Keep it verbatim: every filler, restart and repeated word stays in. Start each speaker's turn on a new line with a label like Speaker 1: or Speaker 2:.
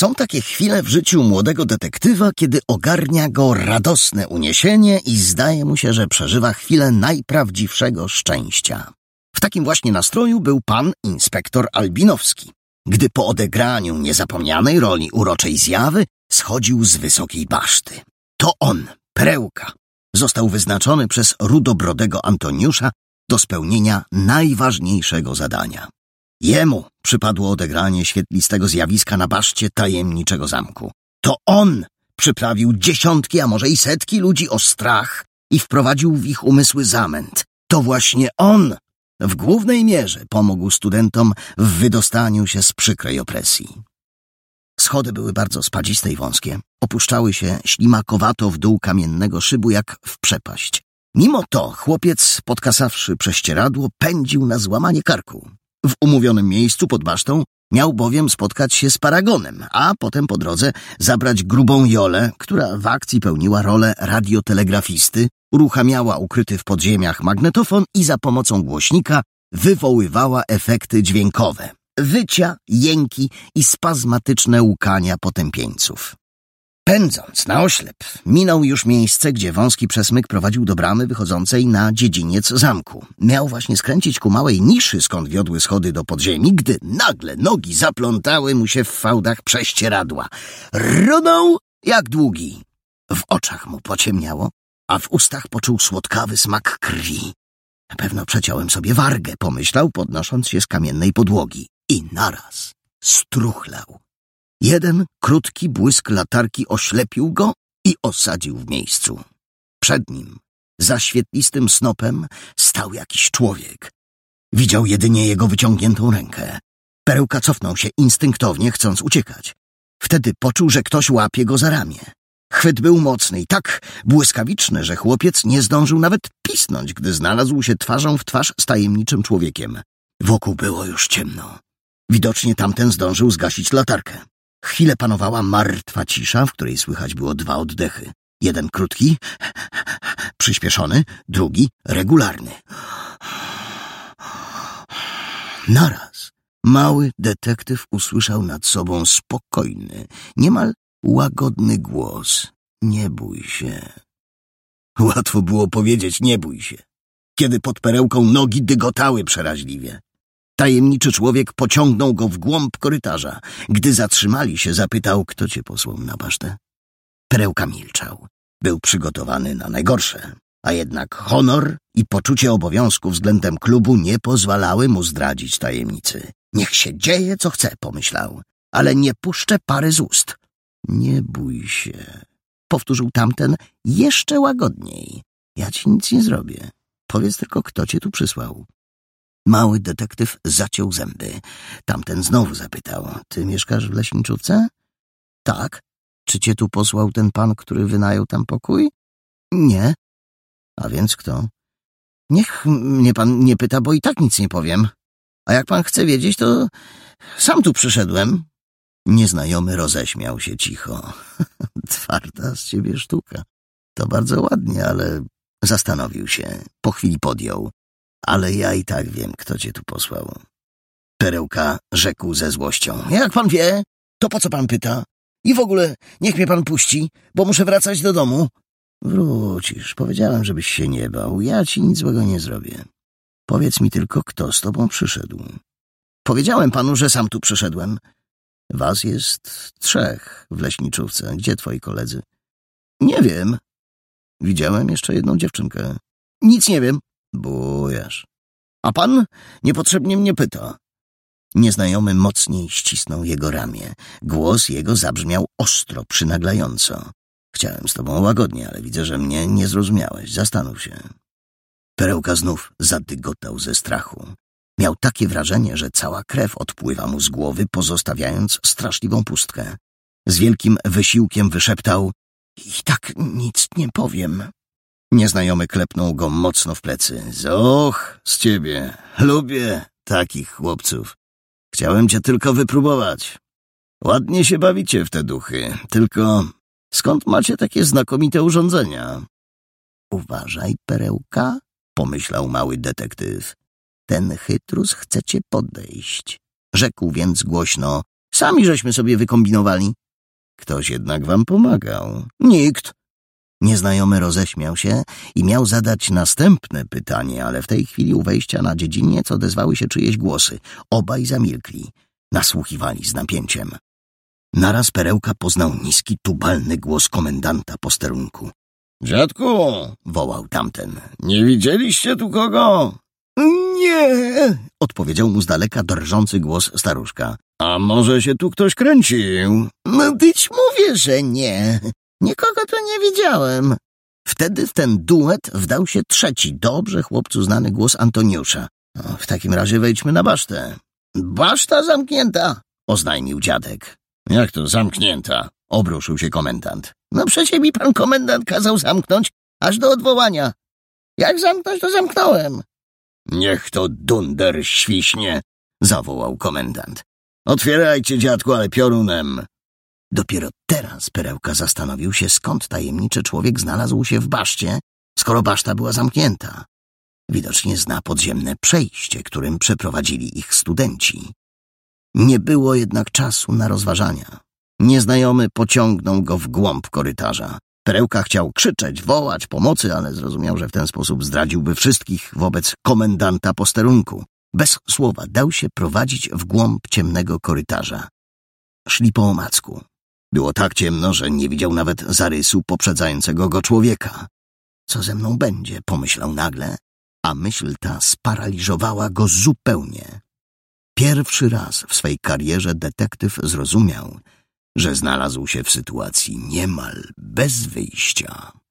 Speaker 1: Są takie chwile w życiu młodego detektywa, kiedy ogarnia go radosne uniesienie i zdaje mu się, że przeżywa chwilę najprawdziwszego szczęścia. W takim właśnie nastroju był pan inspektor Albinowski, gdy po odegraniu niezapomnianej roli uroczej zjawy schodził z wysokiej baszty. To on, Perełka, został wyznaczony przez rudobrodego Antoniusza do spełnienia najważniejszego zadania. Jemu przypadło odegranie świetlistego zjawiska na baszcie tajemniczego zamku. To on przyprawił dziesiątki, a może i setki ludzi o strach i wprowadził w ich umysły zamęt. To właśnie on w głównej mierze pomógł studentom w wydostaniu się z przykrej opresji. Schody były bardzo spadziste i wąskie. Opuszczały się ślimakowato w dół kamiennego szybu jak w przepaść. Mimo to chłopiec, podkasawszy prześcieradło, pędził na złamanie karku. W umówionym miejscu pod basztą miał bowiem spotkać się z Paragonem, a potem po drodze zabrać grubą Jolę, która w akcji pełniła rolę radiotelegrafisty, uruchamiała ukryty w podziemiach magnetofon i za pomocą głośnika wywoływała efekty dźwiękowe, wycia, jęki i spazmatyczne łkania potępieńców. Pędząc na oślep, minął już miejsce, gdzie wąski przesmyk prowadził do bramy wychodzącej na dziedziniec zamku. Miał właśnie skręcić ku małej niszy, skąd wiodły schody do podziemi, gdy nagle nogi zaplątały mu się w fałdach prześcieradła. Runął jak długi. W oczach mu pociemniało, a w ustach poczuł słodkawy smak krwi. Na pewno przeciąłem sobie wargę, pomyślał, podnosząc się z kamiennej podłogi. I naraz struchlał. Jeden krótki błysk latarki oślepił go i osadził w miejscu. Przed nim, za świetlistym snopem, stał jakiś człowiek. Widział jedynie jego wyciągniętą rękę. Perełka cofnął się instynktownie, chcąc uciekać. Wtedy poczuł, że ktoś łapie go za ramię. Chwyt był mocny i tak błyskawiczny, że chłopiec nie zdążył nawet pisnąć, gdy znalazł się twarzą w twarz z tajemniczym człowiekiem. Wokół było już ciemno. Widocznie tamten zdążył zgasić latarkę. Chwilę panowała martwa cisza, w której słychać było dwa oddechy. Jeden krótki, przyspieszony, drugi regularny. Naraz mały detektyw usłyszał nad sobą spokojny, niemal łagodny głos. Nie bój się. Łatwo było powiedzieć nie bój się, kiedy pod perełką nogi dygotały przeraźliwie. Tajemniczy człowiek pociągnął go w głąb korytarza. Gdy zatrzymali się, zapytał, kto cię posłał na basztę. Perełka milczał. Był przygotowany na najgorsze, a jednak honor i poczucie obowiązku względem klubu nie pozwalały mu zdradzić tajemnicy. Niech się dzieje, co chce, pomyślał, ale nie puszczę pary z ust. Nie bój się, powtórzył tamten jeszcze łagodniej. Ja ci nic nie zrobię. Powiedz tylko, kto cię tu przysłał. Mały detektyw zaciął zęby. Tamten znowu zapytał, ty mieszkasz w leśniczówce? Tak. Czy cię tu posłał ten pan, który wynajął tam pokój? Nie. A więc kto? Niech mnie pan nie pyta, bo i tak nic nie powiem. A jak pan chce wiedzieć, to sam tu przyszedłem. Nieznajomy roześmiał się cicho. Twarda z ciebie sztuka. To bardzo ładnie, ale zastanowił się. Po chwili podjął. Ale ja i tak wiem, kto cię tu posłał. Perełka rzekł ze złością. Jak pan wie, to po co pan pyta? I w ogóle niech mnie pan puści, bo muszę wracać do domu. Wrócisz. Powiedziałem, żebyś się nie bał. Ja ci nic złego nie zrobię. Powiedz mi tylko, kto z tobą przyszedł. Powiedziałem panu, że sam tu przyszedłem. Was jest trzech w leśniczówce. Gdzie twoi koledzy? Nie wiem. Widziałem jeszcze jedną dziewczynkę. Nic nie wiem. Bujasz. A pan niepotrzebnie mnie pyta. Nieznajomy mocniej ścisnął jego ramię. Głos jego zabrzmiał ostro, przynaglająco. Chciałem z tobą łagodnie, ale widzę, że mnie nie zrozumiałeś. Zastanów się. Perełka znów zadygotał ze strachu. Miał takie wrażenie, że cała krew odpływa mu z głowy, pozostawiając straszliwą pustkę. Z wielkim wysiłkiem wyszeptał — i tak nic nie powiem. Nieznajomy klepnął go mocno w plecy. — Och, z ciebie. Lubię takich chłopców. Chciałem cię tylko wypróbować. Ładnie się bawicie w te duchy, tylko skąd macie takie znakomite urządzenia? Uważaj, Perełka, pomyślał mały detektyw. Ten chytrus chce cię podejść. Rzekł więc głośno, Sami żeśmy sobie wykombinowali. Ktoś jednak wam pomagał. Nikt. Nieznajomy roześmiał się i miał zadać następne pytanie, ale w tej chwili u wejścia na dziedziniec odezwały się czyjeś głosy. Obaj zamilkli. Nasłuchiwali z napięciem. Naraz Perełka poznał niski, tubalny głos komendanta posterunku. — Dziadku! — wołał tamten. — Nie widzieliście tu kogo? — Nie! — odpowiedział mu z daleka drżący głos staruszka. — A może się tu ktoś kręcił? — No tyć mówię, że nie. Nikogo tu nie widziałem. Wtedy w ten duet wdał się trzeci, dobrze chłopcu znany głos Antoniusza. No, w takim razie wejdźmy na basztę. — Baszta zamknięta! — oznajmił dziadek. — Jak to zamknięta? — obruszył się komendant. — No przecie mi pan komendant kazał zamknąć aż do odwołania. Jak zamknąć, to zamknąłem. — Niech to dunder świśnie! — zawołał komendant. — Otwierajcie, dziadku, ale piorunem. Dopiero teraz Perełka zastanowił się, skąd tajemniczy człowiek znalazł się w baszcie, skoro baszta była zamknięta. Widocznie zna podziemne przejście, którym przeprowadzili ich studenci. Nie było jednak czasu na rozważania. Nieznajomy pociągnął go w głąb korytarza. Perełka chciał krzyczeć, wołać pomocy, ale zrozumiał, że w ten sposób zdradziłby wszystkich wobec komendanta posterunku. Bez słowa dał się prowadzić w głąb ciemnego korytarza. Szli po omacku. Było tak ciemno, że nie widział nawet zarysu poprzedzającego go człowieka. Co ze mną będzie, pomyślał nagle, a myśl ta sparaliżowała go zupełnie. Pierwszy raz w swej karierze detektyw zrozumiał, że znalazł się w sytuacji niemal bez wyjścia.